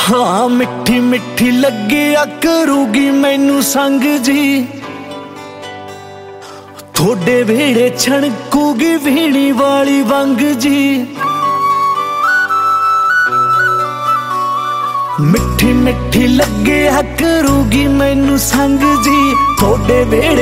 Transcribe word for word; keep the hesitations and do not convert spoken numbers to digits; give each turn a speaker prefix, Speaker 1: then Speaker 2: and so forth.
Speaker 1: हाँ मिठी मिठी लगे करूगी मैनू संग जी, थोड़े वेड़े छणकूगी वीणी वाली वंग जी। मिठी मिठी लगे करूगी मैनू संग जी, थोड़े वेड़े